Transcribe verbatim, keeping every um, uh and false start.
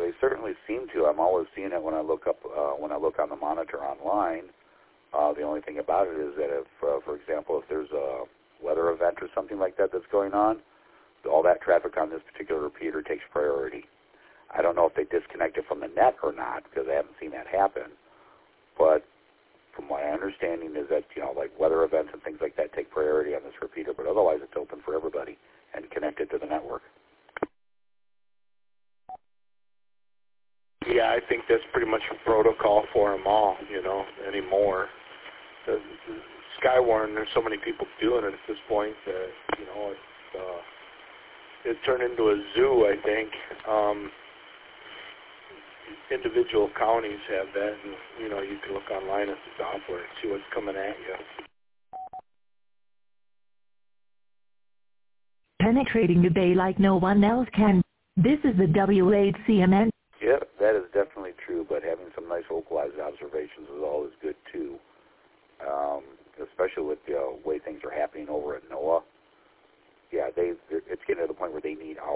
they certainly seem to. I'm always seeing it when I look up uh, when I look on the monitor online. Uh, the only thing about it is that if, uh, for example, if there's a weather event or something like that that's going on, all that traffic on this particular repeater takes priority. I don't know if they disconnect it from the net or not, because I haven't seen that happen. But from my understanding is that, you know, like weather events and things like that take priority on this repeater, but otherwise it's open for everybody and connected to the network. Yeah, I think that's pretty much a protocol for them all, you know, anymore. The, the Skywarn, there's so many people doing it at this point that, you know, it's, uh, it turned into a zoo, I think. Um, individual counties have that, and, you know, you can look online at the software and see what's coming at you. Penetrating the Bay like no one else can. This is the W eight C M N. Yep, that is definitely true, but having some nice localized observations is always good, too, um, especially with the uh, way things are happening over at NOAA. Yeah, they it's getting to the point where they need